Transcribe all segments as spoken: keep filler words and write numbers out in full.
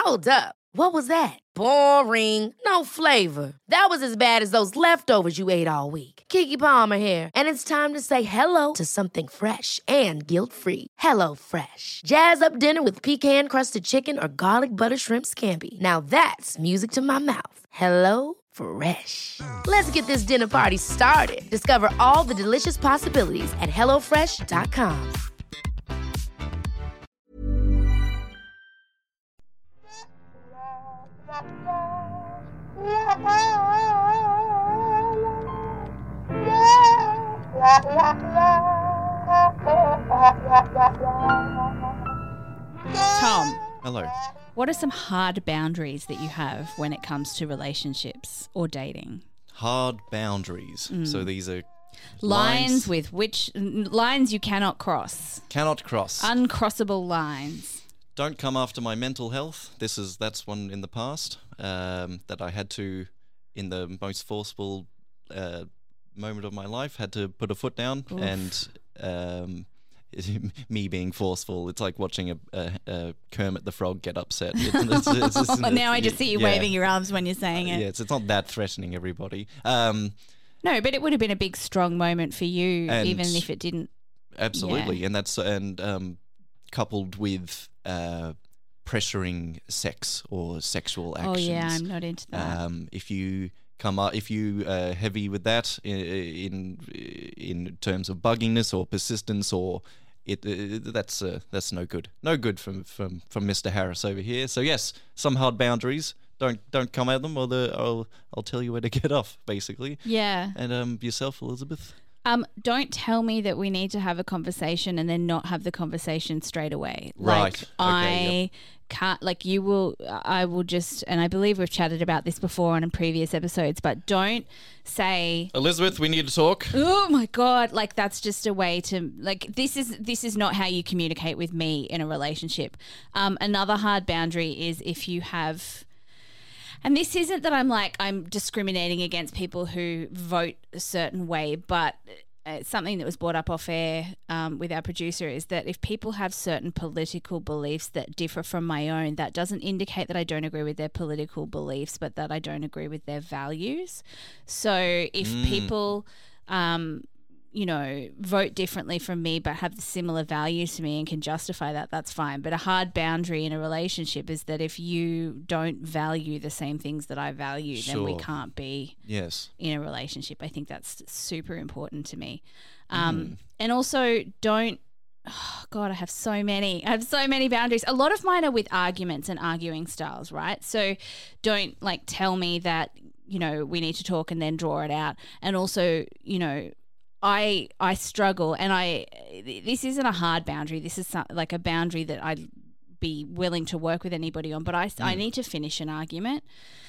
Hold up. What was that? Boring. No flavor. That was as bad as those leftovers you ate all week. Keke Palmer here, and it's time to say hello to something fresh and guilt-free. Hello Fresh. Jazz up dinner with pecan-crusted chicken or garlic butter shrimp scampi. Now that's music to my mouth. Hello Fresh. Let's get this dinner party started. Discover all the delicious possibilities at hello fresh dot com. Tom. Hello. What are some hard boundaries that you have when it comes to relationships or dating? Hard boundaries. Mm. So these are Lines, lines with which lines you cannot cross. Cannot cross. Uncrossable lines. Don't come after my mental health. This is that's one in the past um, that I had to, in the most forceful uh, moment of my life, had to put a foot down. Oof. And um, me being forceful, it's like watching a, a, a Kermit the Frog get upset. It's, it's, it's, it's, Oh, now I just see you yeah. waving your arms when you're saying it. Yeah, it's, it's not that threatening, everybody. Um, No, but it would have been a big, strong moment for you, And- even if it didn't. Absolutely, Yeah. and that's and um, coupled with uh, pressuring sex or sexual actions. Oh yeah, I'm not into that. Um, if you come up, if you uh, heavy with that in, in in terms of bugginess or persistence, or it, uh, that's uh, that's no good. No good from from from Mister Harris over here. So yes, some hard boundaries. Don't don't come at them, or the I'll I'll tell you where to get off, basically. Yeah. And um, yourself, Elizabeth. Um, don't tell me that we need to have a conversation and then not have the conversation straight away. Right. Like Okay, I yep. can't. Like you will. I will just. And I believe we've chatted about this before on in previous episodes. But don't say. Elizabeth, we need to talk. Oh my God, like that's just a way to like this is this is not how you communicate with me in a relationship. Um, another hard boundary is if you have, and this isn't that I'm like I'm discriminating against people who vote a certain way, but it's something that was brought up off air um, with our producer is that if people have certain political beliefs that differ from my own, that doesn't indicate that I don't agree with their political beliefs, but that I don't agree with their values. So if Mm. people, um, you know, vote differently from me but have similar values to me and can justify that, that's fine. But a hard boundary in a relationship is that if you don't value the same things that I value, then we Sure. can't be Yes. in a relationship. I think that's super important to me. Um, And also don't, oh God, I have so many. I have so many boundaries. A lot of mine are with arguments and arguing styles, right? So don't like tell me that, you know, we need to talk and then draw it out. And also, you know, I I struggle and I this isn't a hard boundary. This is some, like a boundary that I'd be willing to work with anybody on, but I, I need to finish an argument.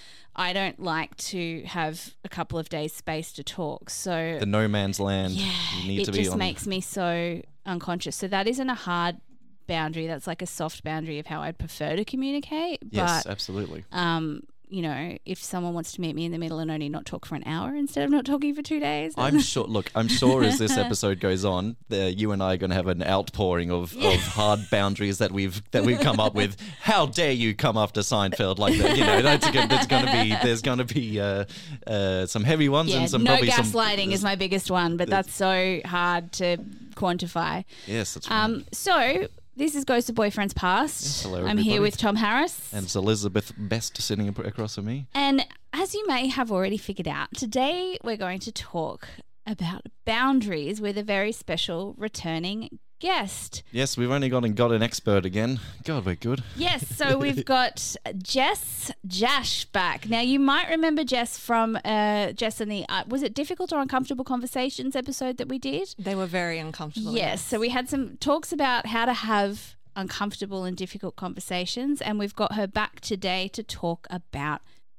I don't like to have a couple of days space to talk. So The no man's land. yeah, you need it to be just on. makes me so unconscious. So that isn't a hard boundary. That's like a soft boundary of how I'd prefer to communicate. Yes, But absolutely. um, you know, if someone wants to meet me in the middle and only not talk for an hour instead of not talking for two days, then- I'm sure. Look, I'm sure as this episode goes on, the, you and I are going to have an outpouring of, of hard boundaries that we've that we've come up with. How dare you come after Seinfeld like that? You know, that's going to be there's going to be uh, uh, some heavy ones yeah, and some no probably some gaslighting is my biggest one, but that's so hard to quantify. Yes, that's right. Um, so this is Ghost of Boyfriends Past. Yes, hello, I'm here everybody. with Tom Harris. and it's Elizabeth Best sitting ap- across from me. And as you may have already figured out, today we're going to talk about boundaries with a very special returning guest. Yes, we've only gone and got an expert again. God, we're good. Yes, so we've got Jess Jash back. Now, you might remember Jess from uh, Jess and the, uh, was it Difficult or Uncomfortable Conversations episode that we did? They were very uncomfortable. Yes, so we had some talks about how to have uncomfortable and difficult conversations, and we've got her back today to talk about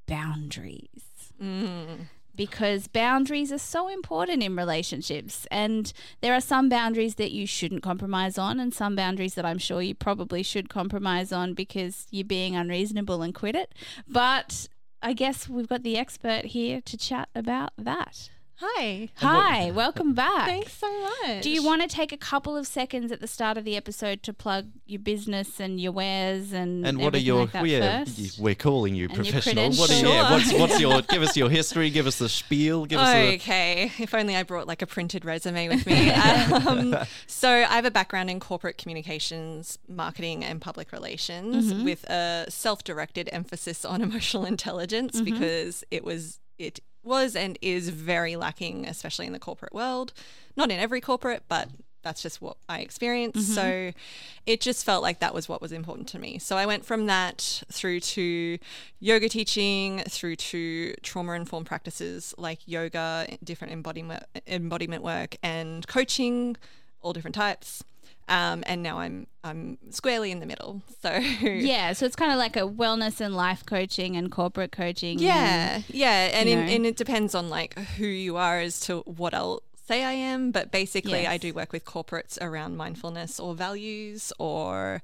boundaries. Mm. Because boundaries are so important in relationships, and there are some boundaries that you shouldn't compromise on and some boundaries that I'm sure you probably should compromise on because you're being unreasonable and quit it. But I guess we've got the expert here to chat about that. Hi. Hi, welcome back. Thanks so much. Do you want to take a couple of seconds at the start of the episode to plug your business and your wares and And what are everything your? like that yeah, first? y- we're calling you And your professional. What are, credentials. yeah, what's, what's your? Give us your history. Give us the spiel. Give us the. Okay, if only I brought like a printed resume with me. um, so I have a background in corporate communications, marketing, and public relations, Mm-hmm. with a self-directed emphasis on emotional intelligence, Mm-hmm. because it was it was and is very lacking, especially in the corporate world. Not in every corporate, but that's just what I experienced. Mm-hmm. So it just felt like that was what was important to me. So I went from that through to yoga teaching, through to trauma-informed practices like yoga, different embodiment embodiment work, and coaching, all different types. Um, and now I'm I'm squarely in the middle. So Yeah, so it's kind of like a wellness and life coaching and corporate coaching. yeah, yeah, and you in, know. and it depends on like who you are as to what I'll say I am. But basically, I Yes. do work with corporates around mindfulness or values, or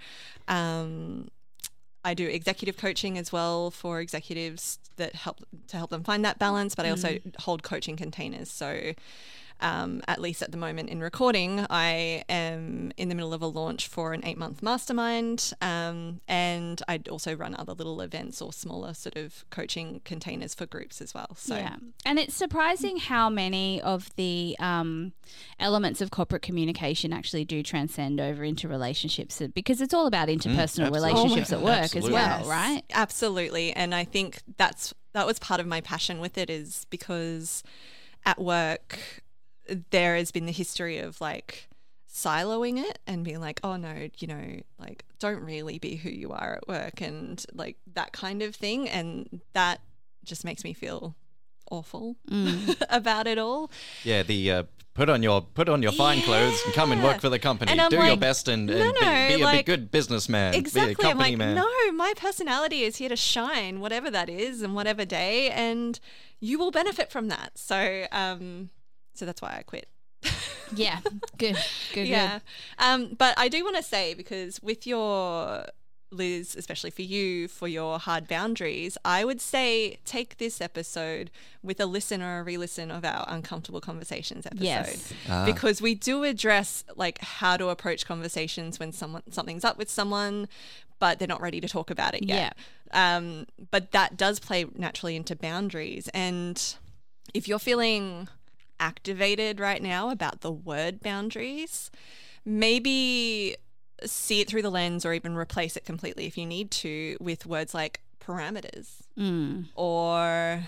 um, I do executive coaching as well for executives that help to help them find that balance. But I also Mm. hold coaching containers. So um, at least at the moment in recording, I am in the middle of a launch for an eight-month mastermind, um, and I also run other little events or smaller sort of coaching containers for groups as well. So Yeah. And it's surprising how many of the um, elements of corporate communication actually do transcend over into relationships, because it's all about interpersonal absolutely. relationships Oh at my work God, as absolutely. well, Yes, right? Absolutely. And I think that's that was part of my passion with it, is because at work there has been the history of like siloing it and being like, oh no, you know, like don't really be who you are at work, and like that kind of thing. And that just makes me feel awful Mm. about it all. Yeah, the uh, put on your put on your fine clothes and come and work for the company. And I'm Do your like, best and, no, and be, no, be a like, big, good businessman. Exactly. Be a I'm company like, man. no, my personality is here to shine, whatever that is and whatever day, and you will benefit from that. So, um, so that's why I quit. Yeah, good, good, Yeah. Um, but I do want to say, because with your, Liz, especially for you, for your hard boundaries, I would say take this episode with a listen or a re-listen of our Uncomfortable Conversations episode. Yes. Ah. Because we do address like how to approach conversations when someone something's up with someone, but they're not ready to talk about it yet. Um, but that does play naturally into boundaries. And if you're feeling activated right now about the word boundaries, maybe see it through the lens, or even replace it completely if you need to, with words like parameters Mm. or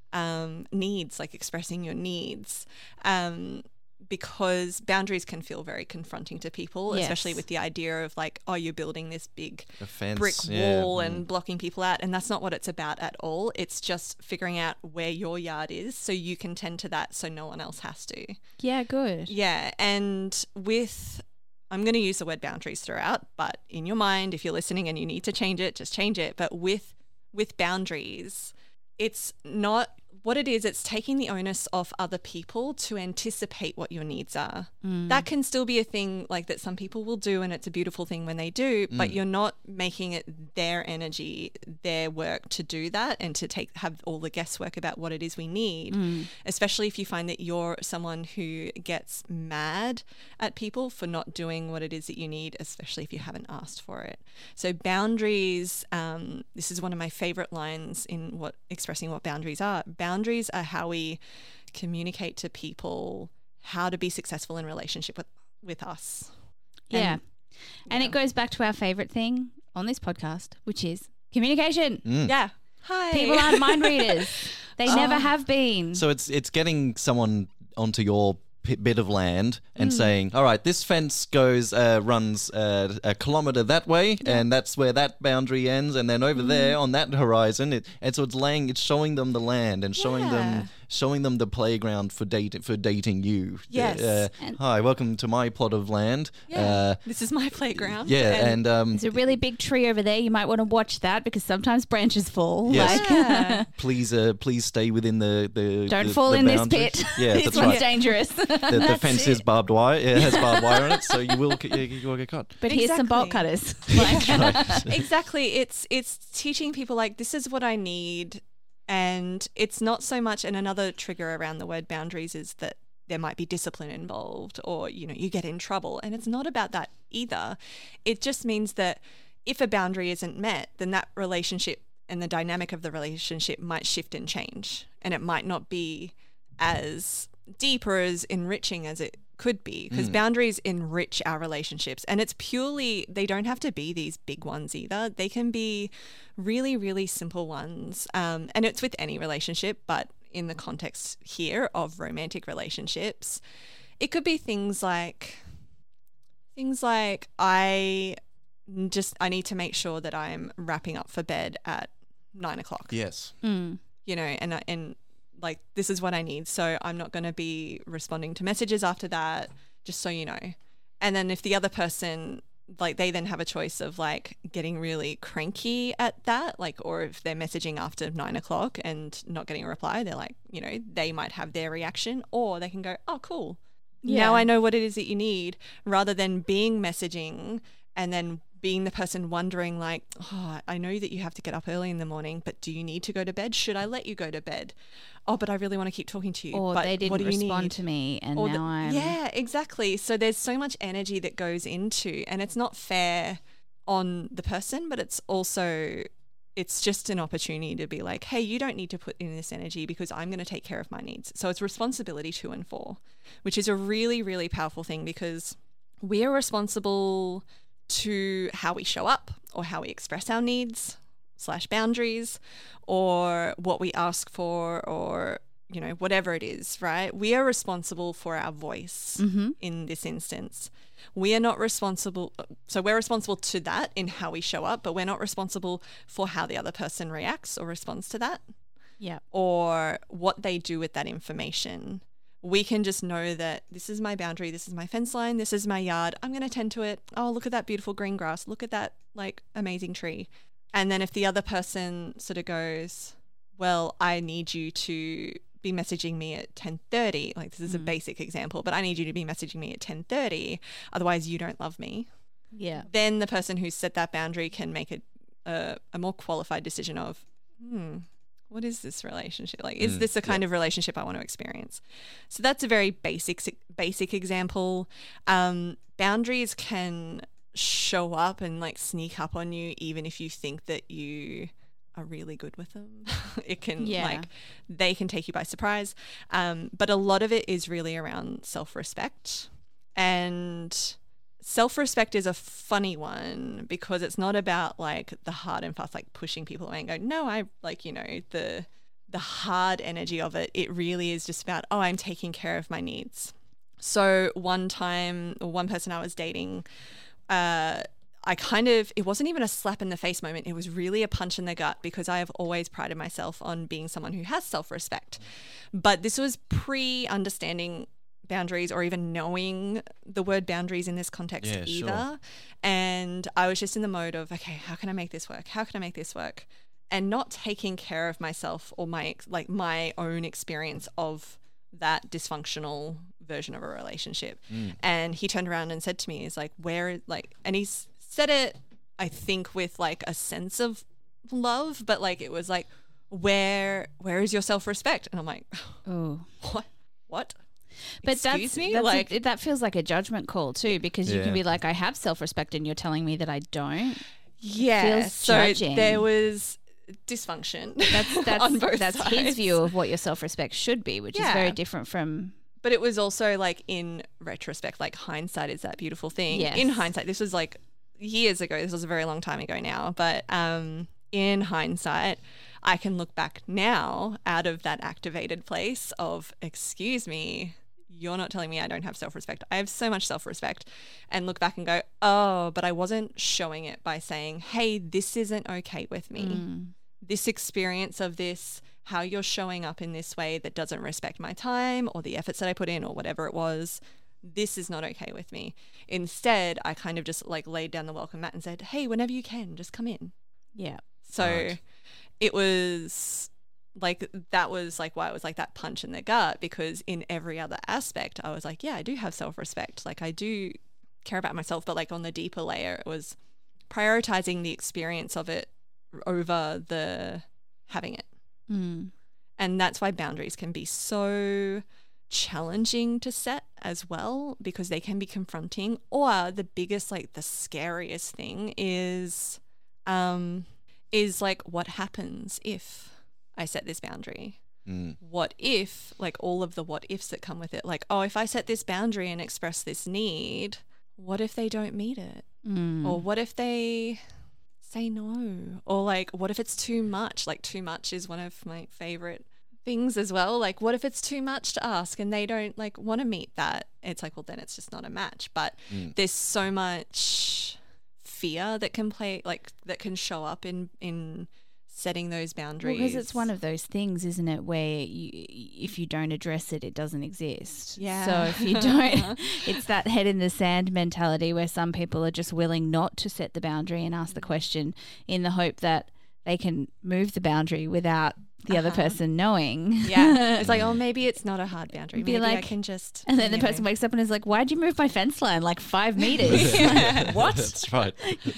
um, needs, like expressing your needs. Um, because boundaries can feel very confronting to people, Yes. especially with the idea of like, oh, you're building this big A fence, brick yeah, wall mm. and blocking people out. And that's not what it's about at all. It's just figuring out where your yard is so you can tend to that so no one else has to. Yeah, good. Yeah. And with, I'm going to use the word boundaries throughout, but in your mind, if you're listening and you need to change it, just change it. But with, with boundaries, it's not what it is. It's taking the onus off other people to anticipate what your needs are. Mm. That can still be a thing like that some people will do, and it's a beautiful thing when they do, but you're not making it their energy, their work to do that and to take have all the guesswork about what it is we need. Mm. Especially if you find that you're someone who gets mad at people for not doing what it is that you need, especially if you haven't asked for it. So boundaries, um, this is one of my favorite lines in what expressing what boundaries are. Boundaries are how we communicate to people how to be successful in relationship with, with us. Yeah. And- And yeah. it goes back to our favorite thing on this podcast, which is communication. Mm. Yeah. Hi. People aren't mind readers. They never Oh. have been. So it's it's getting someone onto your p- bit of land and saying, all right, this fence goes uh, runs uh, a kilometer that way, and that's where that boundary ends, and then over there on that horizon, it, and so it's laying, it's showing them the land and showing Yeah. them showing them the playground for date for dating you. Yes. Uh, And- hi, welcome to my plot of land. Yeah. Uh, This is my playground. yeah, and um, There's a really big tree over there. You might want to watch that because sometimes branches fall. Yes. Like, Yeah. please, uh, please stay within the the. don't the- fall the in this boundaries. pit. Yeah, this that's one's right. dangerous. The, the fence is barbed wire. It has barbed wire on it, so you will you, you will get caught. But here's some bolt Exactly. cutters. Like, Exactly. It's it's teaching people like this is what I need And it's not so much, and another trigger around the word boundaries is that there might be discipline involved, or, you know, you get in trouble. And it's not about that either. It just means that if a boundary isn't met, then that relationship and the dynamic of the relationship might shift and change. And it might not be as deep or as enriching as it could be, because mm. boundaries enrich our relationships. And it's purely, they don't have to be these big ones either. They can be really, really simple ones. Um, and it's with any relationship, but in the context here of romantic relationships, it could be things like, things like I just, I need to make sure that I'm wrapping up for bed at nine o'clock. Yes. Mm. You know, and, and, like, this is what I need, so I'm not going to be responding to messages after that, just so you know. And then if the other person, like, they then have a choice of, like, getting really cranky at that, like, or if they're messaging after nine o'clock and not getting a reply, they're like, you know, they might have their reaction, or they can go, oh, cool. Yeah. Now I know what it is that you need, rather than being messaging and then being the person wondering, like, oh, I know that you have to get up early in the morning, but do you need to go to bed? Should I let you go to bed? Oh, but I really want to keep talking to you. Or but they didn't what do you respond need? to me, and or now the, I'm... Yeah, exactly. So there's so much energy that goes into, and it's not fair on the person, but it's also, it's just an opportunity to be like, hey, you don't need to put in this energy because I'm going to take care of my needs. So it's responsibility two and four, which is a really, really powerful thing, because we are responsible to how we show up or how we express our needs slash boundaries, or what we ask for, or, you know, whatever it is, right? We are responsible for our voice mm-hmm. in this instance. We are not responsible. So we're responsible to that in how we show up, but we're not responsible for how the other person reacts or responds to that. Yeah. Or what they do with that information. We can just know that this is my boundary, this is my fence line, this is my yard. I'm going to tend to it. Oh, look at that beautiful green grass. Look at that, like, amazing tree. And then if the other person sort of goes, well, I need you to be messaging me at ten thirty, like, this is mm. a basic example, but I need you to be messaging me at ten thirty, otherwise you don't love me. Yeah. Then the person who set that boundary can make a, a, a more qualified decision of, hmm, what is this relationship? Like, is mm, this the kind yeah. of relationship I want to experience? So that's a very basic, basic example. Um, boundaries can show up and, like, sneak up on you even if you think that you are really good with them. It can yeah. like, they can take you by surprise. Um, but a lot of it is really around self-respect. And self-respect is a funny one because it's not about, like, the hard and fast, like, pushing people away and go, no, I, like, you know, the the hard energy of it. It really is just about, oh, I'm taking care of my needs. So one time, or one person I was dating, uh, I kind of, it wasn't even a slap in the face moment. It was really a punch in the gut, because I have always prided myself on being someone who has self-respect. But this was pre-understanding boundaries or even knowing the word boundaries in this context yeah, either. Sure. And I was just in the mode of, okay, how can I make this work? How can I make this work? And not taking care of myself or my, like, my own experience of that dysfunctional version of a relationship. Mm. And he turned around and said to me, he's like, where, like, and he said it, I think, with, like, a sense of love, but, like, it was like, where, where is your self-respect? And I'm like, oh, what, what? But Excuse that's, me? that's like a, that feels like a judgment call too, because you Yeah. can be like, I have self-respect and you're telling me that I don't. yeah. feels So judging. there was dysfunction. That's that's on both that's sides. his view of what your self-respect should be, which is Yeah. very different from. But it was also, like, in retrospect, like, hindsight is that beautiful thing. Yes. In hindsight, this was, like, years ago. This was a very long time ago now. But um, in hindsight, I can look back now out of that activated place of, excuse me, you're not telling me I don't have self-respect. I have so much self-respect. And look back and go, oh, but I wasn't showing it by saying, hey, this isn't okay with me. Mm. This experience of this, how you're showing up in this way that doesn't respect my time or the efforts that I put in or whatever it was, this is not okay with me. Instead, I kind of just, like, laid down the welcome mat and said, hey, whenever you can, just come in. Yeah. So Right. it was like, that was like why it was like that punch in the gut, because in every other aspect, I was like, yeah, I do have self-respect. Like, I do care about myself, but, like, on the deeper layer, it was prioritizing the experience of it over the having it. Mm. And that's why boundaries can be so challenging to set as well, because they can be confronting. Or the biggest, like the scariest thing is, um, is like, what happens if I set this boundary? Mm. What if, like all of the what ifs that come with it, like, oh, if I set this boundary and express this need, what if they don't meet it? Mm. Or what if they say no? Or like, what if it's too much? Like, too much is one of my favorite things as well. Like, what if it's too much to ask and they don't like want to meet that? It's like, well, then it's just not a match. But Mm. there's so much fear that can play, like that can show up in in setting those boundaries. Because it's one of those things, isn't it, where you, if you don't address it, it doesn't exist. Yeah. So if you don't, it's that head in the sand mentality where some people are just willing not to set the boundary and ask the question in the hope that they can move the boundary without the other Uh-huh. person knowing. Yeah. It's like, oh, maybe it's not a hard boundary. Be Maybe I like- can just. And then the you know. person wakes up and is like, why'd you move my fence line like five meters? Yeah. What? That's right.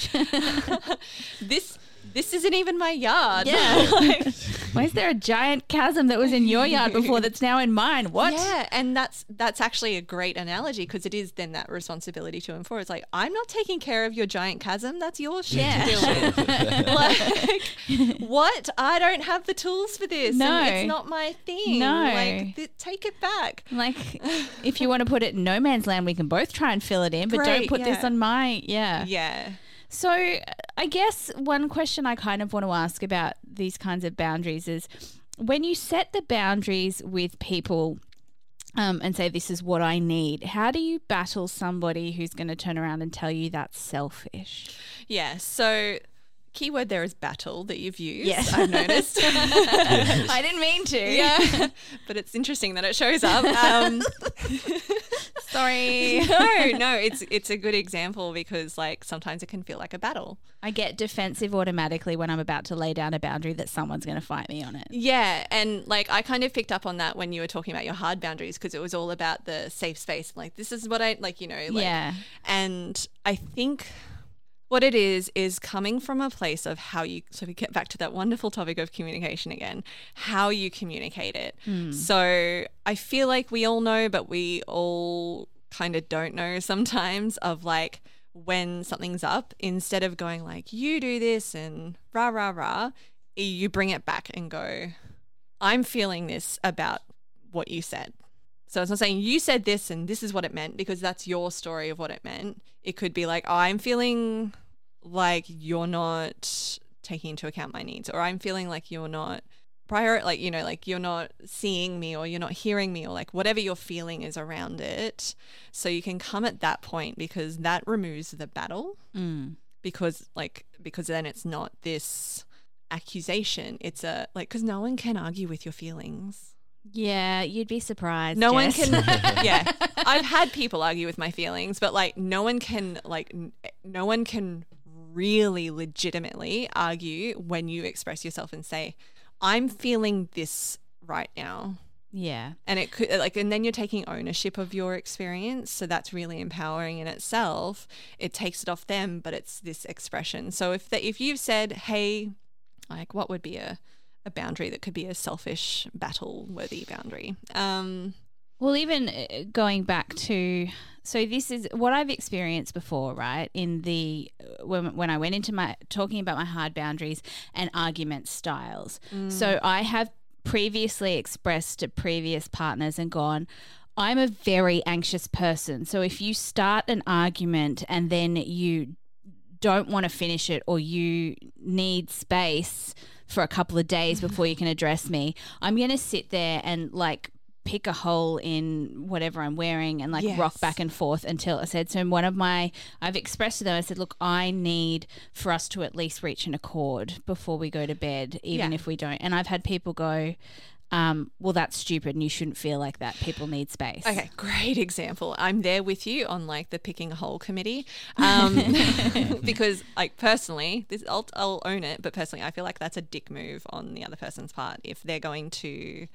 this this isn't even my yard. Yeah. Like, Why is there a giant chasm that was in your yard before that's now in mine? What? Yeah, and that's that's actually a great analogy, because it is then that responsibility to enforce. It's like, I'm not taking care of your giant chasm. That's your shit Yeah. to deal with. Like, what? I don't have the tools for this. No. and it's not my thing. No. like th- take it back. Like, if you want to put it in no man's land, we can both try and fill it in, but don't Great, put this yeah. on my, yeah. Yeah. So I guess one question I kind of want to ask about these kinds of boundaries is when you set the boundaries with people um, and say, this is what I need, how do you battle somebody who's going to turn around and tell you that's selfish? Yeah. So keyword there is battle that you've used. Yes. I've noticed. I didn't mean to. Yeah. But it's interesting that it shows up. Um, Sorry. no, no, it's it's a good example, because like sometimes it can feel like a battle. I get defensive automatically when I'm about to lay down a boundary that someone's going to fight me on it. Yeah, and like I kind of picked up on that when you were talking about your hard boundaries, because it was all about the safe space. Like, this is what I like, you know. Like, Yeah. And I think what it is is coming from a place of how you. So we get back to that wonderful topic of communication again. How you communicate it. So I feel like we all know, but we all kind of don't know sometimes, of like, when something's up, instead of going like, you do this and rah, rah, rah, you bring it back and go, I'm feeling this about what you said. So it's not saying you said this and this is what it meant, because that's your story of what it meant. It could be like, oh, I'm feeling like you're not taking into account my needs, or I'm feeling like you're not prior, like, you know, like you're not seeing me, or you're not hearing me, or like whatever your feeling is around it. So you can come at that point, because that removes the battle, Mm. because like, because then it's not this accusation. It's a like, because no one can argue with your feelings. Yeah, you'd be surprised. No one Jess. can, yeah. I've had people argue with my feelings, but like no one can, like, n- no one can really legitimately argue when you express yourself and say, I'm feeling this right now. Yeah. And it could like, and then you're taking ownership of your experience. So that's really empowering in itself. It takes it off them, but it's this expression. So if the, if you've said, hey, like, what would be a, a boundary that could be a selfish, battle-worthy boundary? Um, Well, even uh, going back to, so this is what I've experienced before, right? In the, when, when I went into my, talking about my hard boundaries and argument styles. So I have previously expressed to previous partners and gone, I'm a very anxious person. So if you start an argument and then you don't want to finish it, or you need space for a couple of days before you can address me, I'm going to sit there and like pick a hole in whatever I'm wearing and like Yes. rock back and forth until I said, so in one of my, I've expressed to them, I said, look, I need for us to at least reach an accord before we go to bed, even Yeah. if we don't. And I've had people go, um, well, that's stupid and you shouldn't feel like that. People need space. Okay, great example. I'm there with you on like the picking a hole committee, um, because like personally, this I'll, I'll own it, but personally, I feel like that's a dick move on the other person's part if they're going to.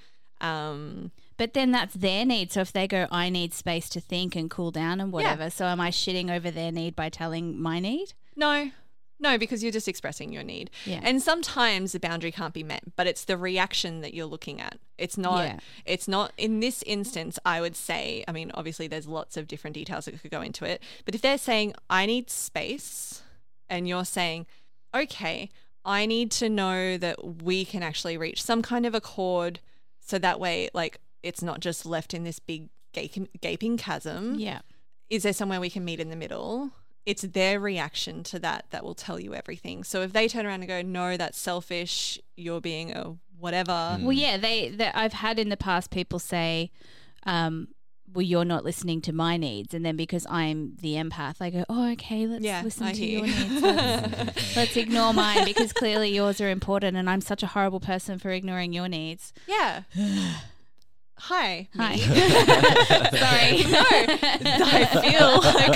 Um, But then that's their need. So if they go, I need space to think and cool down and whatever. So am I shitting over their need by telling my need? no, No, because you're just expressing your need. Yeah. And sometimes the boundary can't be met, but it's the reaction that you're looking at. It's not, Yeah. it's not, in this instance, I would say, I mean, obviously there's lots of different details that could go into it, but if they're saying, I need space, and you're saying, okay, I need to know that we can actually reach some kind of accord so that way, like, it's not just left in this big gaping, gaping chasm. Yeah. Is there somewhere we can meet in the middle? It's their reaction to that that will tell you everything. So if they turn around and go, no, that's selfish, you're being a whatever. Well, yeah, they, they I've had in the past people say, um, well, you're not listening to my needs. And then because I'm the empath, I go, oh, okay, let's Yeah, listen I to hear your you. needs. Let's, let's ignore mine because clearly yours are important and I'm such a horrible person for ignoring your needs. Yeah. Hi. Hi. me. Sorry. No, I feel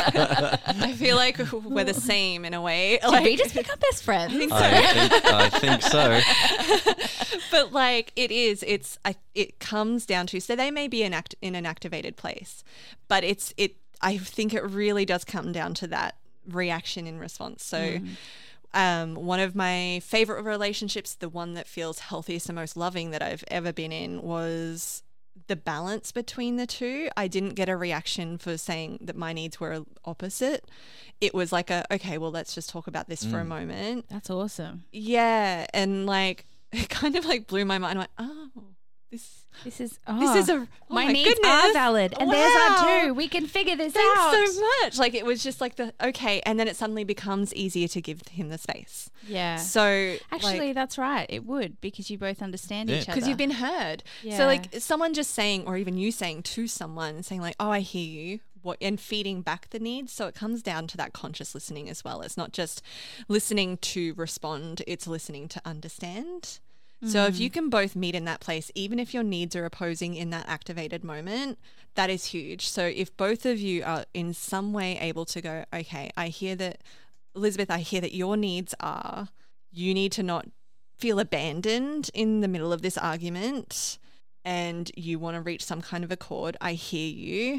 like I feel like we're the same in a way. Did Like, we just become best friends? I think so. I think, I think so. But like it is, it's I, it comes down to, so they may be in act in an activated place, but it's it. I think it really does come down to that reaction in response. So. Mm. Um, one of my favorite relationships, the one that feels healthiest and most loving that I've ever been in, was the balance between the two. I didn't get a reaction for saying that my needs were opposite. It was like a, okay, well, let's just talk about this for a Mm. moment. That's awesome. Yeah. And like, it kind of like blew my mind. I'm like, oh, this, This is oh, this is a, oh my, my needs goodness. are valid, and theirs Wow. are too. We can figure this Thanks out. so much. Like it was just like the, okay. And then it suddenly becomes easier to give him the space. Yeah. So Actually, like, that's right. It would because you both understand Yeah. each other. because you've been heard. Yeah. So like someone just saying, or even you saying to someone, saying like, oh, I hear you, what, and feeding back the needs. So it comes down to that conscious listening as well. It's not just listening to respond, it's listening to understand. So if you can both meet in that place, even if your needs are opposing in that activated moment, that is huge. So if both of you are in some way able to go, okay, I hear that, Elizabeth, I hear that your needs are, you need to not feel abandoned in the middle of this argument and you want to reach some kind of accord. I hear you.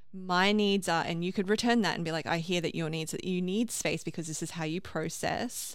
My needs are, and you could return that and be like, I hear that your needs, that you need space because this is how you process.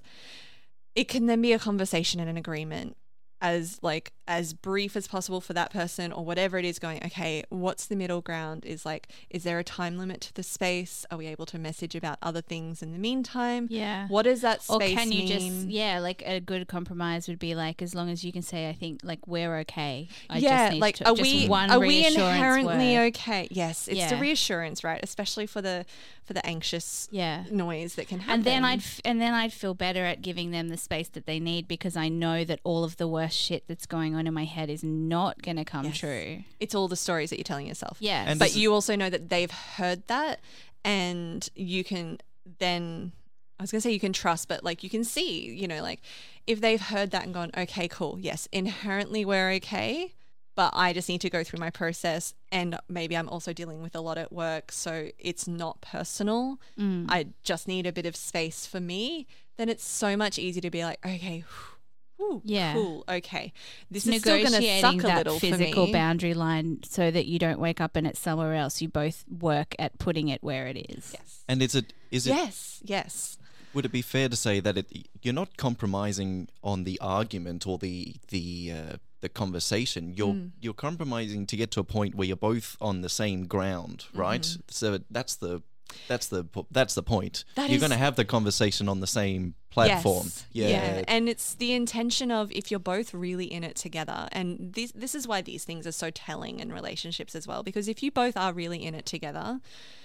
It can then be a conversation and an agreement, as like as brief as possible for that person or whatever it is, going, okay, what's the middle ground? Is like, is there a time limit to the space? Are we able to message about other things in the meantime? Yeah. What does that Or space can you mean? just, yeah, like a good compromise would be like, as long as you can say, I think, like, we're okay. I yeah, just need like to, are just we one are we reassurance inherently word. okay? Yes, it's the Yeah. reassurance, right? Especially for the for the anxious Yeah. noise that can happen. And then I'd f- and then I'd feel better at giving them the space that they need because I know that all of the worst shit that's going on in my head is not going to come Yes. true. it's all the stories that you're telling yourself. Yeah. And But does- you also know that they've heard that, and you can then, I was going to say you can trust, but like you can see, you know, like if they've heard that and gone, okay, cool. Yes, inherently we're okay, but I just need to go through my process. And maybe I'm also dealing with a lot at work. So it's not personal. Mm. I just need a bit of space for me. Then it's so much easier to be like, okay, whew, Yeah. cool. Okay. This is still going to Negotiating suck a that little physical for me. boundary line so that you don't wake up and it's somewhere else. You both work at putting it where it is. Yes. And is it is it Yes. Yes. would it be fair to say that it you're not compromising on the argument or the the uh, the conversation? You're Mm. you're compromising to get to a point where you're both on the same ground, right? Mm-hmm. So that's the that's the po- that's the point. That you're is- going to have the conversation on the same platform. Yes. Yeah. And it's the intention of, if you're both really in it together, and this this is why these things are so telling in relationships as well, because if you both are really in it together,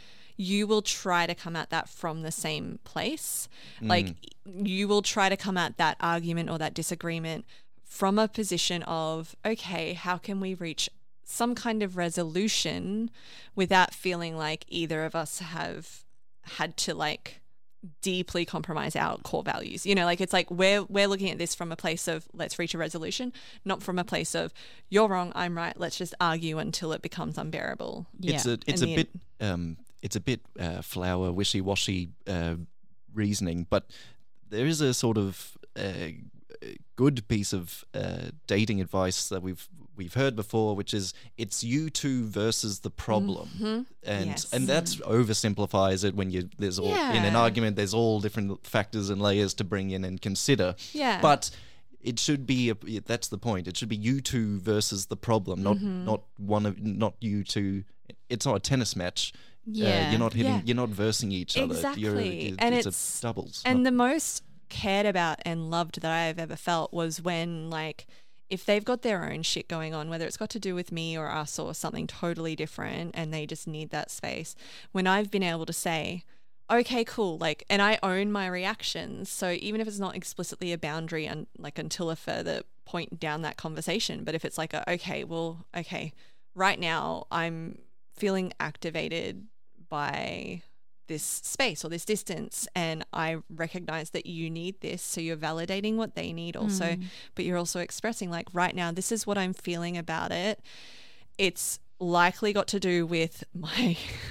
you will try to come at that from the same place. Like you will try to come at that argument or that disagreement from a position of, okay, how can we reach some kind of resolution without feeling like either of us have had to like deeply compromise our core values. You know, like it's like we're we're looking at this from a place of let's reach a resolution, not from a place of you're wrong, I'm right, let's just argue until it becomes unbearable. It's Yeah. a it's And a the- bit um it's a bit uh, flower wishy washy uh, reasoning, but there is a sort of uh, good piece of uh, dating advice that we've we've heard before, which is it's you two versus the problem, mm-hmm. and yes. and that oversimplifies it. When you there's all yeah. in an argument, there's all different factors and layers to bring in and consider. Yeah, but it should be a, that's the point. It should be you two versus the problem, not mm-hmm. not one of not you two. It's not a tennis match. Yeah, uh, you're not hitting. Yeah. You're not versing each other. Exactly, You're, you're, and it's, it's a doubles. And not- the most cared about and loved that I've ever felt was when, like, if they've got their own shit going on, whether it's got to do with me or us or something totally different, and they just need that space, when I've been able to say, okay, cool, like, and I own my reactions. So even if it's not explicitly a boundary and like until a further point down that conversation, but if it's like, a, okay, well, okay, right now I'm feeling activated by this space or this distance, and I recognize that you need this, so you're validating what they need also, mm. but you're also expressing, like, right now this is what I'm feeling about it. It's likely got to do with my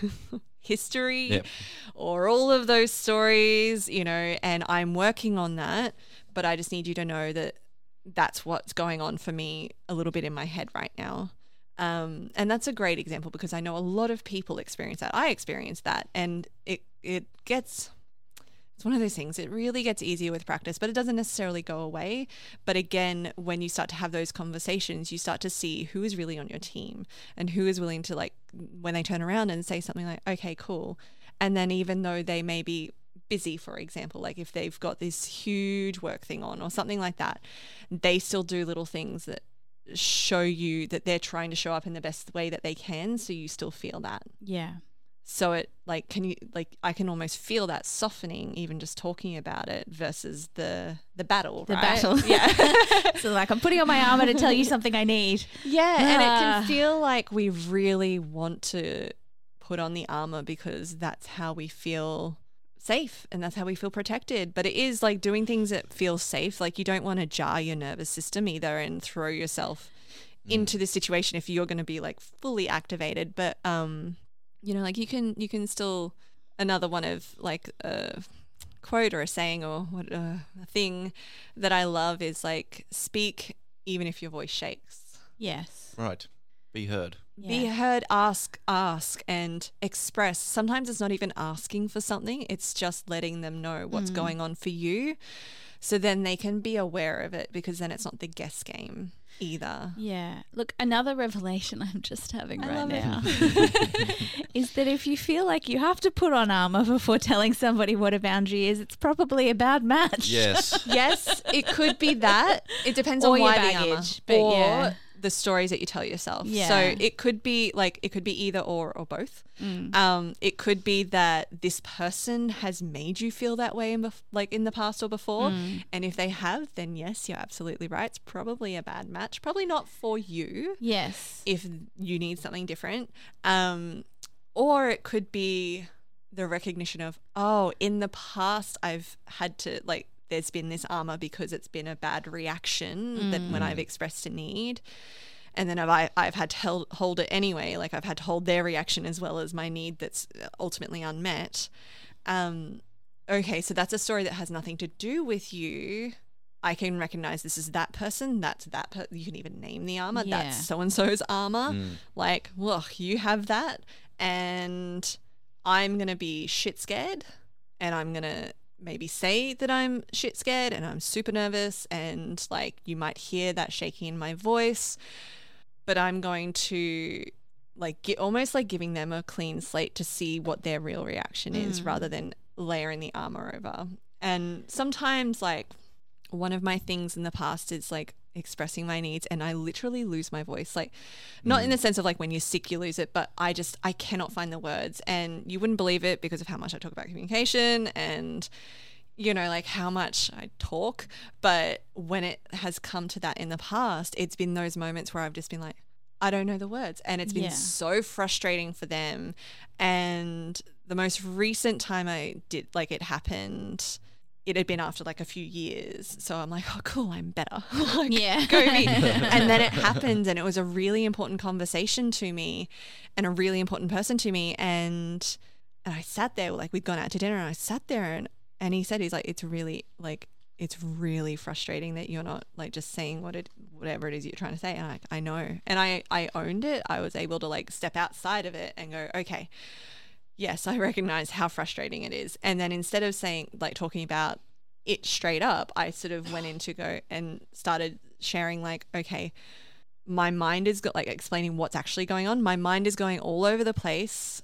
history yep. or all of those stories, you know, and I'm working on that, but I just need you to know that that's what's going on for me a little bit in my head right now. Um, and that's a great example because I know a lot of people experience that. I experienced that, and it it gets, it's one of those things, it really gets easier with practice, but it doesn't necessarily go away. But again, when you start to have those conversations, you start to see who is really on your team and who is willing to, like, when they turn around and say something like, okay, cool. And then even though they may be busy, for example, like if they've got this huge work thing on or something like that, they still do little things that show you that they're trying to show up in the best way that they can, so you still feel that. Yeah. So it, like, can you, like, I can almost feel that softening even just talking about it versus the the battle, the right? battle. Yeah. So like, I'm putting on my armor to tell you something I need. Yeah, and it can Ah. feel like we really want to put on the armor because that's how we feel safe and that's how we feel protected. But it is like doing things that feel safe. Like, you don't want to jar your nervous system either and throw yourself mm. into the situation if you're going to be like fully activated. But um, you know, like you can you can still, another one of like a quote or a saying or what uh, a thing that I love is like, speak even if your voice shakes. Yes. Right. Be heard. Yeah. Be heard, ask, ask, and express. Sometimes it's not even asking for something. It's just letting them know what's mm. going on for you. So then they can be aware of it, because then it's not the guess game either. Yeah. Look, another revelation I'm just having I right love now is that if you feel like you have to put on armor before telling somebody what a boundary is, it's probably a bad match. Yes. Yes, it could be that. It depends Or on your why the armor. baggage, but or yeah. the stories that you tell yourself. Yeah. So it could be like, it could be either or or both. Mm. Um, it could be that this person has made you feel that way in bef- like in the past or before. Mm. And if they have, then yes, you're absolutely right. It's probably a bad match. Probably not for you. Yes. If you need something different. Um, or it could be the recognition of, oh, in the past I've had to, like, there's been this armor because it's been a bad reaction mm. that when I've expressed a need. And then I've, I've had to hold, hold it anyway. Like, I've had to hold their reaction as well as my need that's ultimately unmet. Um, okay, so that's a story that has nothing to do with you. I can recognize this is that person. That's that per- you can even name the armor. Yeah. That's so-and-so's armor. Mm. Like, look, you have that. And I'm going to be shit scared. And I'm going to maybe say that I'm shit scared and I'm super nervous. And, like, you might hear that shaking in my voice. But I'm going to, like, get, almost like giving them a clean slate to see what their real reaction is Mm. rather than layering the armor over. And sometimes, like, one of my things in the past is, like, expressing my needs, and I literally lose my voice. Like, not in the sense of, like, when you're sick, you lose it, but I just, I cannot find the words. And you wouldn't believe it because of how much I talk about communication and, you know, like, how much I talk. But when it has come to that in the past, it's been those moments where I've just been like, I don't know the words. And it's been Yeah. so frustrating for them. And the most recent time I did, like, it happened, it had been after like a few years. So I'm like, oh, cool, I'm better. Like, Yeah. go me. And then it happened, and it was a really important conversation to me and a really important person to me. And and I sat there, like, we'd gone out to dinner, and I sat there, and, and he said, he's like, it's really, like, it's really frustrating that you're not like just saying what it, whatever it is you're trying to say. And I, I know. And I, I owned it. I was able to like step outside of it and go, okay, yes, I recognize how frustrating it is. And then instead of saying like talking about it straight up, I sort of went in to go and started sharing like, okay, my mind is got like explaining what's actually going on. My mind is going all over the place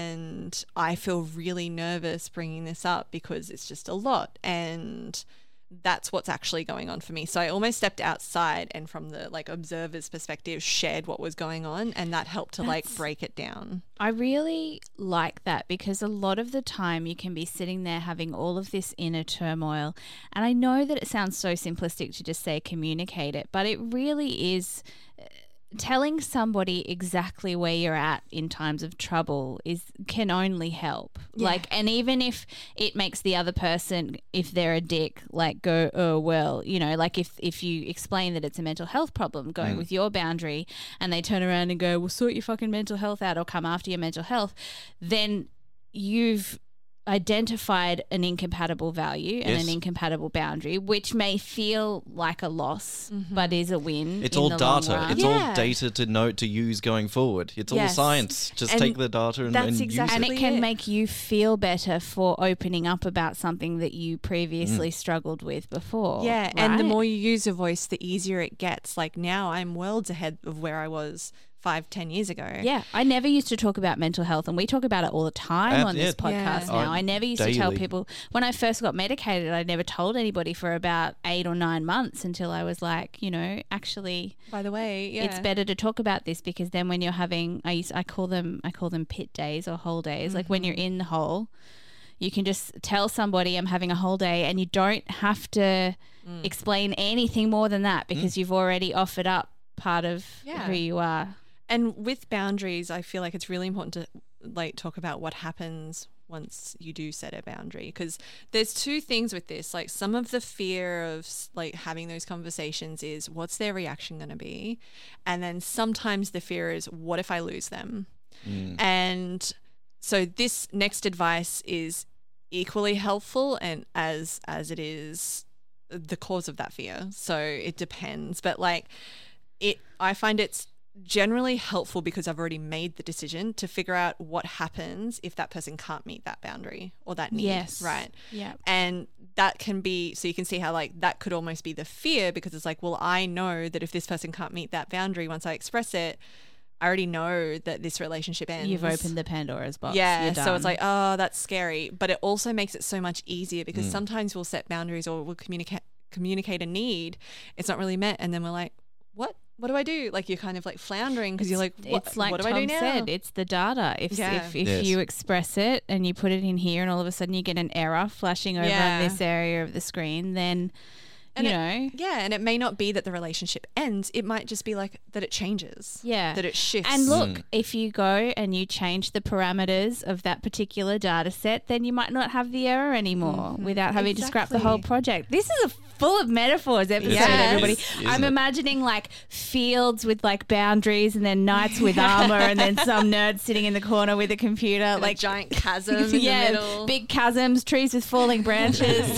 and I feel really nervous bringing this up because it's just a lot. And that's what's actually going on for me. So I almost stepped outside and from the like observer's perspective shared what was going on, and that helped to that's, like break it down. I really like that because a lot of the time you can be sitting there having all of this inner turmoil, and I know that it sounds so simplistic to just say communicate it, but it really is. Telling somebody exactly where you're at in times of trouble is can only help. Yeah. Like, and even if it makes the other person, if they're a dick, like go, oh, well, you know, like if, if you explain that it's a mental health problem going mm. with your boundary and they turn around and go, well, sort your fucking mental health out or come after your mental health, then you've identified an incompatible value and yes. an incompatible boundary, which may feel like a loss, mm-hmm. but is a win. It's in all the data. Long run. It's yeah. all data to note to use going forward. It's yes. all science. Just and take the data and, that's and exactly use it. And it can make you feel better for opening up about something that you previously mm. struggled with before. Yeah, right? and the more you use your voice, the easier it gets. Like now I'm worlds ahead of where I was five, ten years ago. Yeah. I never used to talk about mental health, and we talk about it all the time Uh, on yeah. this podcast Yeah. now. Oh, I never used daily. to tell people when I first got medicated, I never told anybody for about eight or nine months until I was like, you know, actually By the way, yeah. it's better to talk about this because then when you're having I used I call them I call them pit days or whole days. Mm-hmm. Like when you're in the hole, you can just tell somebody I'm having a whole day and you don't have to mm. explain anything more than that because mm. you've already offered up part of yeah. who you are. And with boundaries, I feel like it's really important to like talk about what happens once you do set a boundary, because there's two things with this. Like some of the fear of like having those conversations is what's their reaction going to be? And then sometimes the fear is what if I lose them? Mm. And so this next advice is equally helpful and as as it is the cause of that fear. So it depends, but like it I find it's generally helpful because I've already made the decision to figure out what happens if that person can't meet that boundary or that need. Yes. Right. Yeah. And that can be, so you can see how like that could almost be the fear because it's like, well, I know that if this person can't meet that boundary, once I express it, I already know that this relationship ends. You've opened the Pandora's box. Yeah. You're So done. it's like, oh, that's scary. But it also makes it so much easier because Mm. sometimes we'll set boundaries or we'll communicate communicate a need. It's not really met. And then we're like, what? What do I do? Like you're kind of like floundering because you're like, what, it's like what do Tom I do now? said, it's the data. If Yeah. if, if Yes. you express it and you put it in here and all of a sudden you get an error flashing over Yeah. on this area of the screen, then And you it- know. Yeah, and it may not be that the relationship ends. It might just be like that it changes. Yeah. That it shifts. And look, Mm. if you go and you change the parameters of that particular data set, then you might not have the error anymore Mhm. without having to scrap the whole Exactly. project. This is a full of metaphors episode, Yes. everybody. Isn't I'm it? imagining like fields with like boundaries and then knights with armor and then some nerd sitting in the corner with a computer. And like a giant chasm in yeah, the middle. big chasms, trees with falling branches.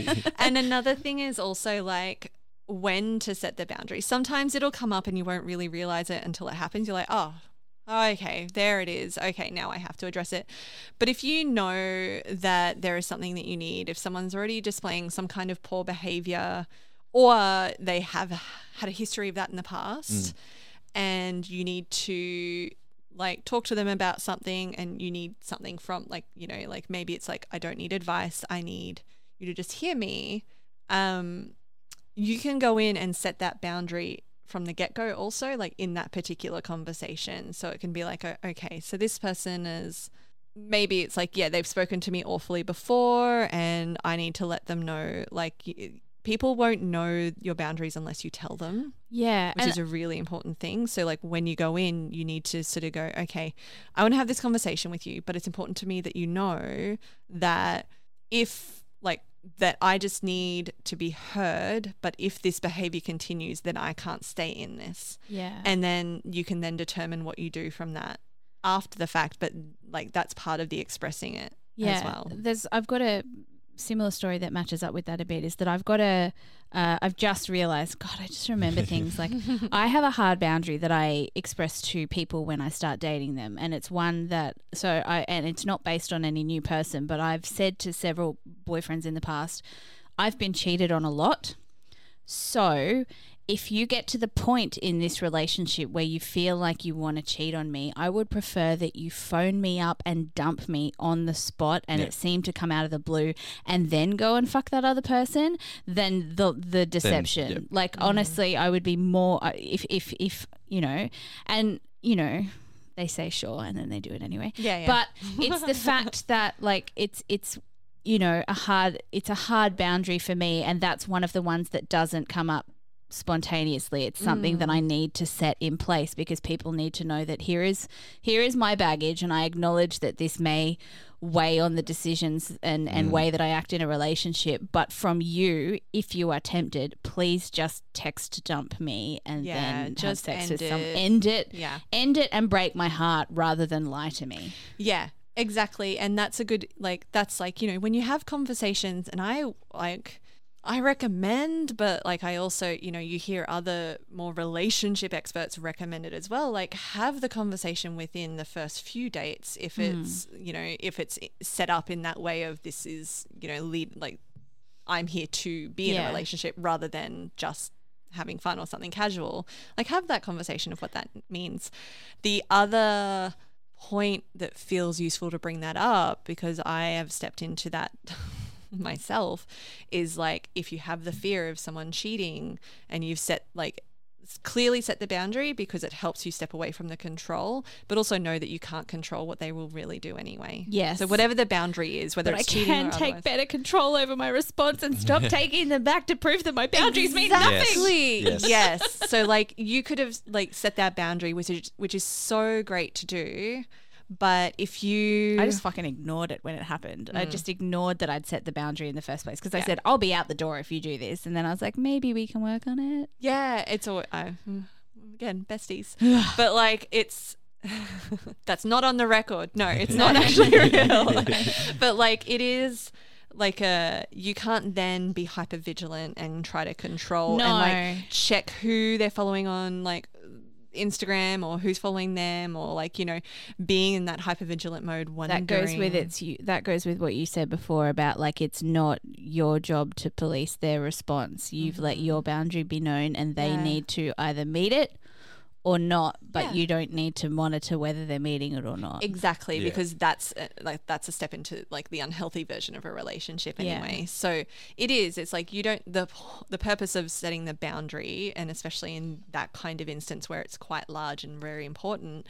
And another thing is also like when to set the boundary. Sometimes it'll come up and you won't really realize it until it happens. You're like, oh, okay, there it is. Okay, now I have to address it. But if you know that there is something that you need, if someone's already displaying some kind of poor behavior or they have had a history of that in the past Mm. and you need to like talk to them about something and you need something from like, you know, like maybe it's like, I don't need advice. I need you to just hear me. Um, you can go in and set that boundary from the get-go also, like in that particular conversation. So it can be like, o- okay, so this person is, maybe it's like, yeah, they've spoken to me awfully before and I need to let them know, like y- people won't know your boundaries unless you tell them, Yeah. which and is a really important thing. So like when you go in, you need to sort of go, okay, I want to have this conversation with you, but it's important to me that you know that if like that I just need to be heard, but if this behavior continues, then I can't stay in this. yeah. And then you can then determine what you do from that after the fact, but like that's part of the expressing it yeah. as well. There's I've got a similar story that matches up with that a bit is that I've got a, uh, I've just realised, God, I just remember things like I have a hard boundary that I express to people when I start dating them, and it's one that, so I, and it's not based on any new person, but I've said to several boyfriends in the past, I've been cheated on a lot. So if you get to the point in this relationship where you feel like you want to cheat on me, I would prefer that you phone me up and dump me on the spot and yeah. it seemed to come out of the blue and then go and fuck that other person than the the deception. Then, yep. Like, mm. honestly, I would be more, if, if, if, you know, and, you know, they say sure and then they do it anyway. Yeah, yeah. But it's the fact that, like, it's, it's, you know, a hard, it's a hard boundary for me, and that's one of the ones that doesn't come up spontaneously. It's something mm. that I need to set in place because people need to know that here is here is my baggage, and I acknowledge that this may weigh on the decisions and, and mm. way that I act in a relationship. But from you, if you are tempted, please just text dump me and yeah, then just have sex end with some it. end it. Yeah. End it and break my heart rather than lie to me. Yeah. Exactly. And that's a good, like, that's like, you know, when you have conversations, and I like, I recommend, but like I also, you know, you hear other more relationship experts recommend it as well. Like, have the conversation within the first few dates if it's, mm. you know, if it's set up in that way of this is, you know, lead, like I'm here to be in yeah. a relationship rather than just having fun or something casual. Like, have that conversation of what that means. The other point that feels useful to bring that up, because I have stepped into that myself, is like, if you have the fear of someone cheating and you've set like clearly set the boundary because it helps you step away from the control, but also know that you can't control what they will really do anyway. Yes. So whatever the boundary is, whether but it's I cheating can or take otherwise. better control over my response and stop taking them back to prove that my boundaries mean nothing. Exactly. Yes. Yes. So like you could have like set that boundary, which is which is so great to do. But if you... I just fucking ignored it when it happened. Mm. I just ignored that I'd set the boundary in the first place because I Yeah. said, I'll be out the door if you do this. And then I was like, maybe we can work on it. Yeah, it's all... I, again, besties. But like it's... that's not on the record. No, it's not actually real. But like it is... Like a, you can't then be hyper vigilant and try to control No. and like check who they're following on like Instagram or who's following them, or like, you know, being in that hyper vigilant mode. Wondering. That goes with it's you. That goes with what you said before about like it's not your job to police their response. You've mm-hmm. let your boundary be known, and they Yeah. need to either meet it or not, but Yeah. you don't need to monitor whether they're meeting it or not. Exactly, Yeah. because that's uh, like that's a step into like the unhealthy version of a relationship Yeah. anyway. So it is. It's like you don't the the purpose of setting the boundary, and especially in that kind of instance where it's quite large and very important,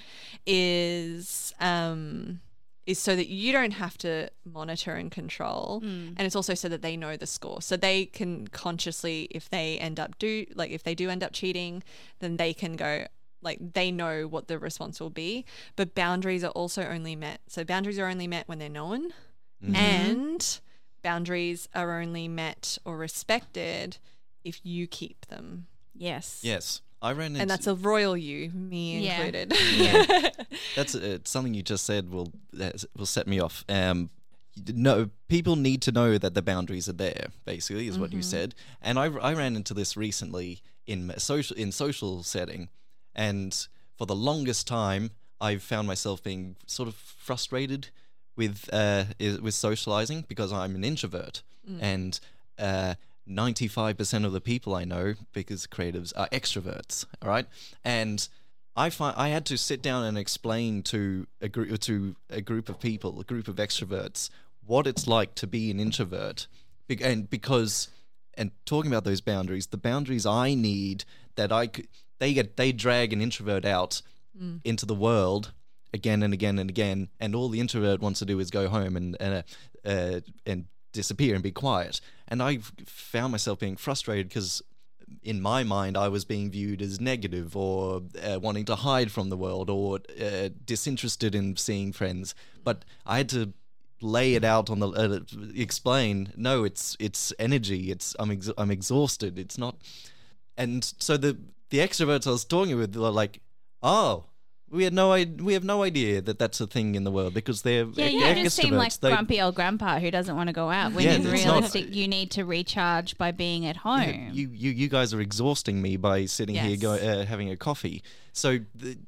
is um is so that you don't have to monitor and control, Mm. and it's also so that they know the score, so they can consciously, if they end up do like if they do end up cheating, then they can go. Like they know what the response will be. But boundaries are also only met. So boundaries are only met when they're known, Mhm. and boundaries are only met or respected if you keep them. Yes. Yes, I ran into And that's a royal you, me Yeah. included. Yeah. that's uh, something you just said will uh, will set me off. Um, no, people need to know that the boundaries are there. Basically, is what you Mhm. said. And I, I ran into this recently in social in social setting, and for the longest time, I've found myself being sort of frustrated with uh i- with socializing because I'm an introvert, Mm. and uh. ninety-five percent of the people I know, because creatives, are extroverts, all right? And I find I had to sit down and explain to a group to a group of people, a group of extroverts, what it's like to be an introvert. Be- and because and talking about those boundaries, the boundaries I need that I could, they get they drag an introvert out Mm. into the world again and again and again, and all the introvert wants to do is go home and and uh, uh, and disappear and be quiet. And I found myself being frustrated because in my mind I was being viewed as negative or uh, wanting to hide from the world or uh, disinterested in seeing friends. But I had to lay it out on the uh, explain. No, it's it's energy. It's I'm ex- I'm exhausted. It's not. And so the the extroverts I was talking with were like, oh, We had no, I- we have no idea that that's a thing in the world because they're Yeah, you e- just seem like extroverts. They- grumpy old grandpa who doesn't want to go out. When Yeah, in it's not- realistic, you need to recharge by being at home. Yeah, you, you, you guys are exhausting me by sitting here Yes. go, uh, having a coffee. So, the,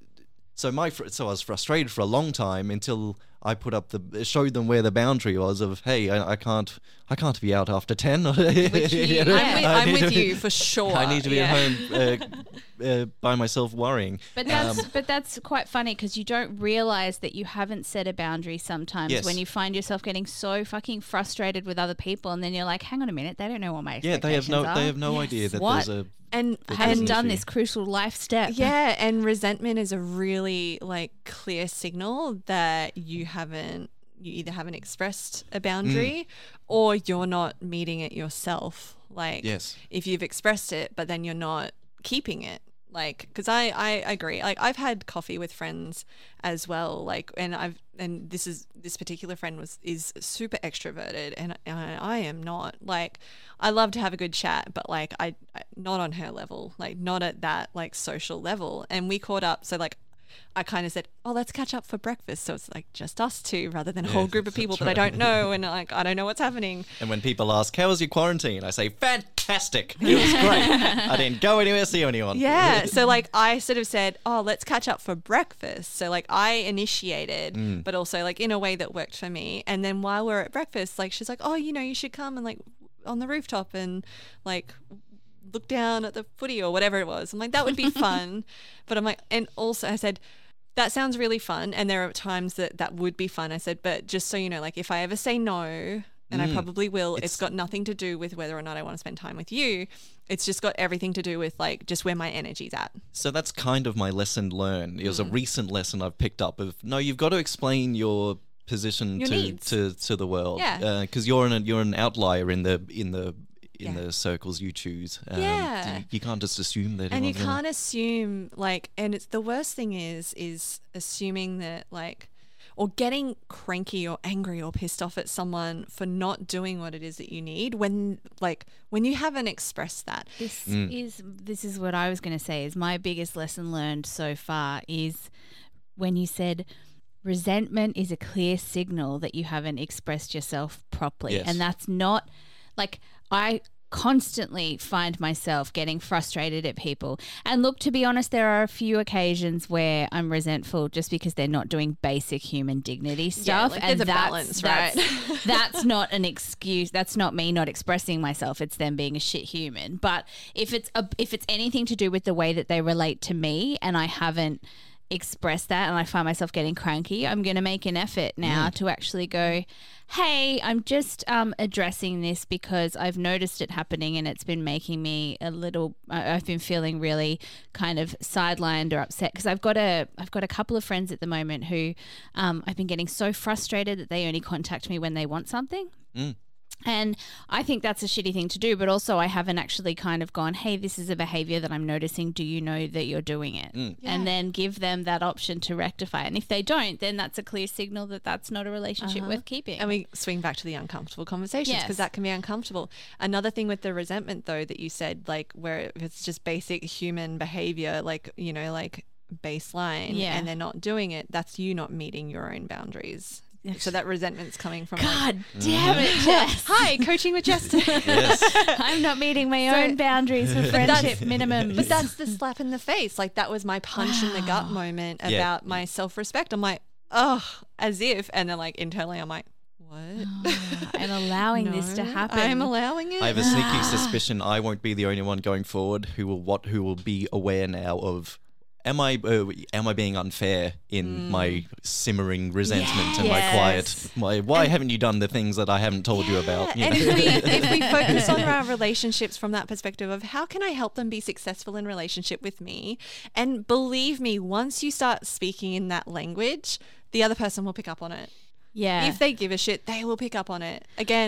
so my fr- so I was frustrated for a long time until I put up the showed them where the boundary was of hey, I, I can't I can't be out after ten. Which you- You know, I'm with, I I'm need with to be- you for sure. I need to be yeah. at home uh, uh, by myself worrying. But that's Um, but that's quite funny because you don't realize that you haven't set a boundary sometimes Yes. when you find yourself getting so fucking frustrated with other people, and then you're like, hang on a minute, they don't know what my yeah, they have expectations no are. they have no idea that What? there's a And I haven't an done issue. this crucial life step. Yeah, and resentment is a really like clear signal that you haven't you either haven't expressed a boundary or you're not meeting it yourself. Like Yes. if you've expressed it but then you're not keeping it. Like cuz I I agree. Like I've had coffee with friends as well like and I've and this is this particular friend was is super extroverted and I, I am not. Like I love to have a good chat but like I, I not on her level. Like not at that like social level. And we caught up so like I kind of said, "Oh, let's catch up for breakfast." So it's like just us two, rather than a whole group of people that's that I right. don't know, and like I don't know what's happening. And when people ask, how was your quarantine? I say, fantastic. It was great. I didn't go anywhere, see anyone. Yeah. So like I sort of said, "Oh, let's catch up for breakfast." So like I initiated, Mm. but also like in a way that worked for me. And then while we're at breakfast, like she's like, "Oh, you know, you should come and like on the rooftop and like look down at the footy or whatever it was." I'm like, that would be fun. But I'm like, and also I said, that sounds really fun. And there are times that that would be fun. I said, but just so you know, like if I ever say no, and I probably will, it's, It's- got nothing to do with whether or not I want to spend time with you. It's just got everything to do with like just where my energy's at. So that's kind of my lesson learned. It was Mm. a recent lesson I've picked up of no, you've got to explain your position Your to, needs. to to the world. Yeah. Because you're an you're an outlier in the in the in Yeah. the circles you choose. Um, Yeah. You, you can't just assume that. And you everyone's gonna- can't assume like, and it's the worst thing is, is assuming that like, or getting cranky or angry or pissed off at someone for not doing what it is that you need when like, when you haven't expressed that. This Mm. is this is what I was going to say. Is my biggest lesson learned so far is when you said resentment is a clear signal that you haven't expressed yourself properly, Yes. and that's not like I constantly find myself getting frustrated at people. And look, to be honest, there are a few occasions where I'm resentful just because they're not doing basic human dignity stuff. like and there's a that's, balance, that's, right? that's not an excuse. That's not me not expressing myself. It's them being a shit human. But if it's a, if it's anything to do with the way that they relate to me and I haven't expressed that and I find myself getting cranky, I'm going to make an effort now to actually go, hey, I'm just um, addressing this because I've noticed it happening and it's been making me a little, I- I've been feeling really kind of sidelined or upset because I've got a, I've got a couple of friends at the moment who um, I've been getting so frustrated that they only contact me when they want something. Mm. And I think that's a shitty thing to do, but also I haven't actually kind of gone, hey, this is a behavior that I'm noticing. Do you know that you're doing it? Mm. And then give them that option to rectify. And if they don't, then that's a clear signal that that's not a relationship Uh-huh. worth keeping. And we swing back to the uncomfortable conversations because Yes. that can be uncomfortable. Another thing with the resentment, though, that you said, like where it's just basic human behavior, like, you know, like baseline, Yeah. and they're not doing it, that's you not meeting your own boundaries. So that resentment's coming from like, God damn it, Jess. hi, coaching with Jess. Yes. I'm not meeting my So- own boundaries for friendship minimums. But that's the slap in the face. Like that was my punch in the gut moment Yeah. about my self-respect. I'm like, oh, as if, and then like internally, I'm like, what? I'm allowing this to No, happen. I'm allowing it. I have a sneaky suspicion I won't be the only one going forward who will what who will be aware now of am I uh, am I being unfair in my simmering resentment and my Yes. quiet my why haven't you done the things that I haven't told you about? You And know? if we, if we focus on our relationships from that perspective of how can I help them be successful in relationship with me? And believe me, once you start speaking in that language, the other person will pick up on it. yeah. If they give a shit, they will pick up on it. Again,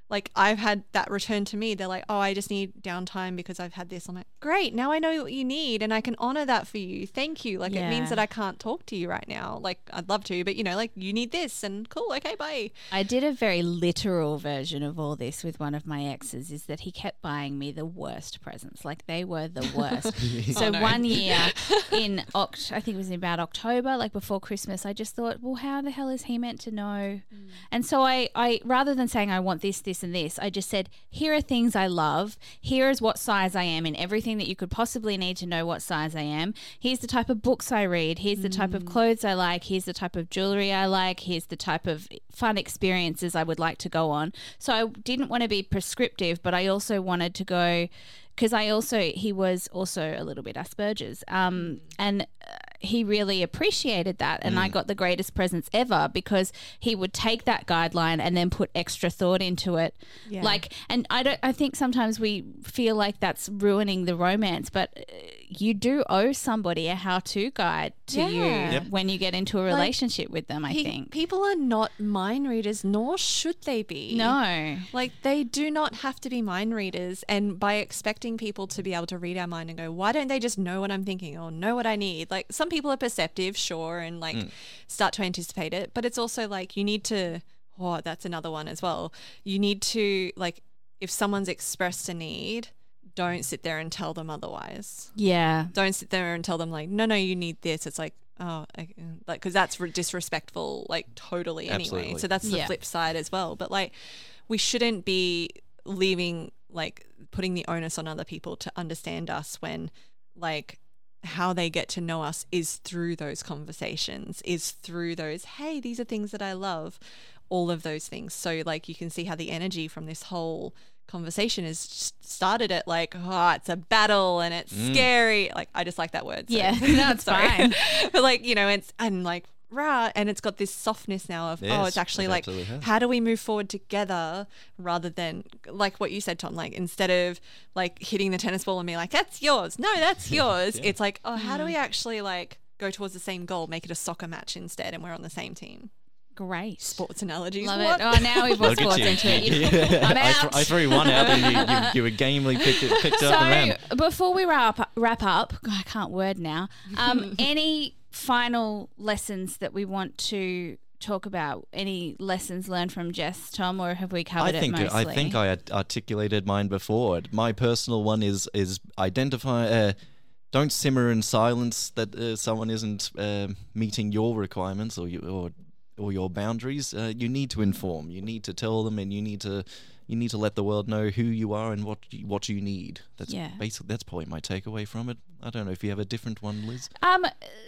Like I've had that return to me. They're like, oh, I just need downtime because I've had this. I'm like, great. Now I know what you need and I can honor that for you. Thank you. Like Yeah. it means that I can't talk to you right now. Like I'd love to, but you know, like you need this and cool. Okay, bye. I did a very literal version of all this with one of my exes, is that he kept buying me the worst presents. Like they were the worst. So Oh, no. one year in Oct, I think it was in about October, like before Christmas, I just thought, well, how the hell is he meant to know? Mm. And so I, I, rather than saying I want this, this and this, I just said, here are things I love. Here is what size I am in everything that you could possibly need to know what size I am. Here's the type of books I read. Here's the type of clothes I like. Here's the type of jewelry I like. Here's the type of fun experiences I would like to go on. So I didn't want to be prescriptive, but I also wanted to go, because I also, he was also a little bit Asperger's. Um, and uh, he really appreciated that. And mm. I got the greatest presents ever because he would take that guideline and then put extra thought into it. Yeah. Like, and I don't, I think sometimes we feel like that's ruining the romance, but you do owe somebody a how-to guide to yeah. you Yep. when you get into a relationship like, with them, I he, think. People are not mind readers, nor should they be. No. Like they do not have to be mind readers. And by expecting people to be able to read our mind and go, why don't they just know what I'm thinking or know what I need? Like some people are perceptive, sure, and like mm. start to anticipate it. But it's also like you need to, oh, that's another one as well. You need to, like, if someone's expressed a need, don't sit there and tell them otherwise. Yeah. Don't sit there and tell them like, no, no, you need this. It's like, oh, I, like, because that's re- disrespectful, like totally anyway. Absolutely. So that's the yeah. flip side as well. But like, we shouldn't be leaving, like, putting the onus on other people to understand us when, like, how they get to know us is through those conversations, is through those, hey, these are things that I love, all of those things. So like you can see how the energy from this whole conversation is started at like, oh, it's a battle and it's mm. scary. Like I just like that word. So. Yeah, no, it's fine. But like, you know, it's and like rah, and it's got this softness now of, yes, oh, it's actually it like, has. how do we move forward together rather than like what you said, Tom, like instead of like hitting the tennis ball and being like, that's yours. No, that's yours. yeah. It's like, oh, how do we actually like go towards the same goal, make it a soccer match instead and we're on the same team. Great. Sports analogies. Love what? it. Oh, now we've got Look at sports you. into it. You- Yeah. I'm I, out. th- I threw one out and you, you, you were gamely picked, it, picked up and ran. So before we wrap, wrap up, God, I can't word now, um, any final lessons that we want to talk about? Any lessons learned from Jess, Tom, or have we covered I think it mostly? I think I had articulated mine before. My personal one is is identify. Uh, don't simmer in silence that uh, someone isn't uh, meeting your requirements or you, or or your boundaries. Uh, you need to inform. You need to tell them, and you need to you need to let the world know who you are and what you, what you need. That's yeah. basically that's probably my takeaway from it. I don't know if you have a different one, Liz. Um.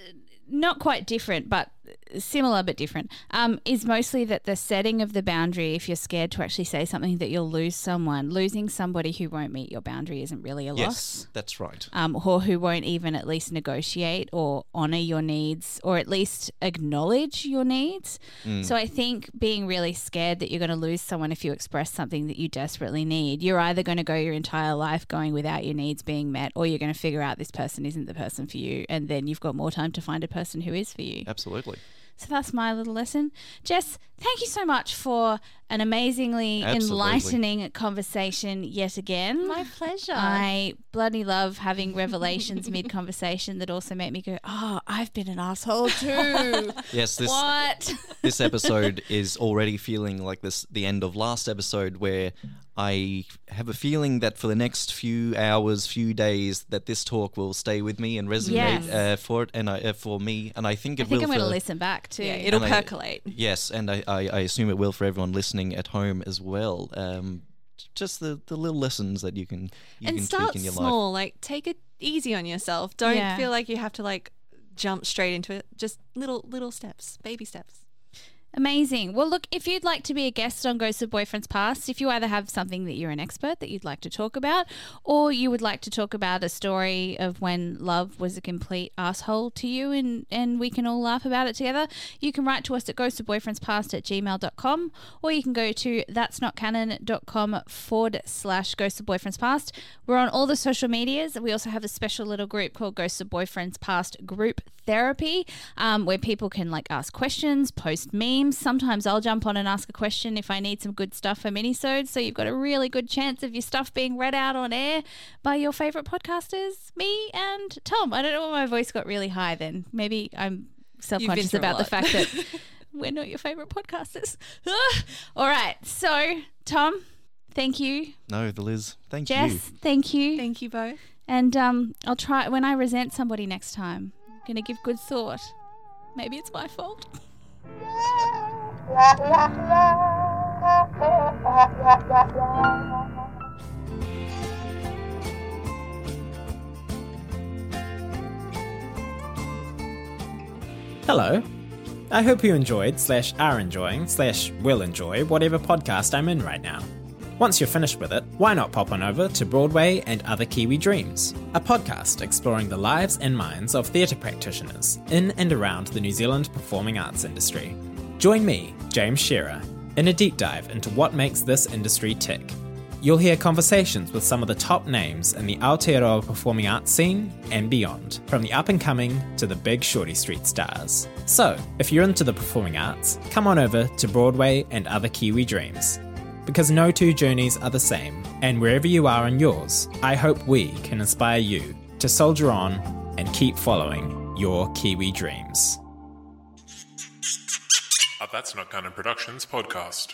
Not quite different, but similar but different, um, is mostly that the setting of the boundary, if you're scared to actually say something that you'll lose someone, losing somebody who won't meet your boundary isn't really a Yes, loss. that's right. Um, or who won't even at least negotiate or honour your needs or at least acknowledge your needs. Mm. So I think being really scared that you're going to lose someone if you express something that you desperately need, you're either going to go your entire life going without your needs being met, or you're going to figure out this person isn't the person for you, and then you've got more time to find a person who is for you. Absolutely. So that's my little lesson. Jess, thank you so much for an amazingly Absolutely. enlightening conversation yet again. My pleasure. I bloody love having revelations mid-conversation that also make me go, oh, I've been an asshole too. Yes, this What? this episode is already feeling like this the end of last episode, where I have a feeling that for the next few hours, few days, that this talk will stay with me and resonate Yes. uh, for it and I, uh, for me, and I think it I think will. I'm going to for, listen back too. Yeah, it'll And I- percolate. Yes, and I, I, I assume it will for everyone listening at home as well. Um, just the, the little lessons that you can you And can start tweak in your small. life. Like take it easy on yourself. Don't Yeah. feel like you have to like jump straight into it. Just little little steps, baby steps. Amazing. Well, look, if you'd like to be a guest on Ghosts of Boyfriends Past, if you either have something that you're an expert that you'd like to talk about, or you would like to talk about a story of when love was a complete asshole to you and, and we can all laugh about it together, you can write to us at ghostofboyfriendspast at gmail dot com, or you can go to that's not canon dot com forward slash Ghosts of Boyfriends Past. We're on all the social medias. We also have a special little group called Ghosts of Boyfriends Past Group Therapy, um, where people can like ask questions, post memes, streams. Sometimes I'll jump on and ask a question if I need some good stuff for minisodes. So you've got a really good chance of your stuff being read out on air by your favourite podcasters, me and Tom. I don't know why my voice got really high then. Maybe I'm self-conscious about the fact that we're not your favourite podcasters. All right. So, Tom, thank you. No, the Liz. Thank Jess, you. thank you. Thank you both. And um, I'll try, when I resent somebody next time, I'm going to give good thought. Maybe it's my fault. Hello. I hope you enjoyed, slash are enjoying, slash will enjoy whatever podcast I'm in right now. Once you're finished with it, why not pop on over to Broadway and Other Kiwi Dreams, a podcast exploring the lives and minds of theatre practitioners in and around the New Zealand performing arts industry. Join me, James Shearer, in a deep dive into what makes this industry tick. You'll hear conversations with some of the top names in the Aotearoa performing arts scene and beyond, from the up-and-coming to the big Shorty Street stars. So, if you're into the performing arts, come on over to Broadway and Other Kiwi Dreams. Because no two journeys are the same, and wherever you are in yours, I hope we can inspire you to soldier on and keep following your Kiwi dreams. A That's Not Canon Productions podcast.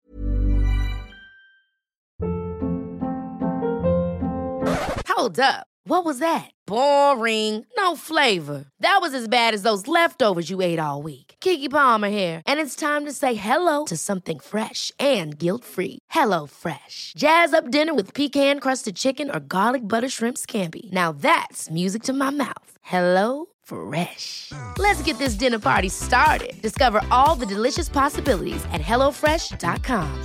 Hold up. What was that? Boring. No flavor. That was as bad as those leftovers you ate all week. Keke Palmer here, and it's time to say hello to something fresh and guilt-free. Hello Fresh. Jazz up dinner with pecan-crusted chicken or garlic butter shrimp scampi. Now that's music to my mouth. Hello Fresh. Let's get this dinner party started. Discover all the delicious possibilities at hello fresh dot com.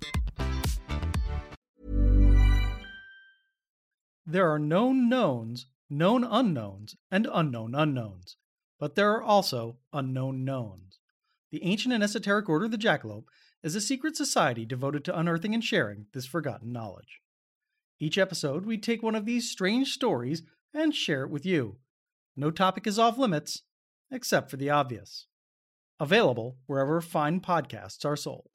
There are known knowns, known unknowns, and unknown unknowns. But there are also unknown knowns. The ancient and esoteric Order of the Jackalope is a secret society devoted to unearthing and sharing this forgotten knowledge. Each episode, we take one of these strange stories and share it with you. No topic is off limits, except for the obvious. Available wherever fine podcasts are sold.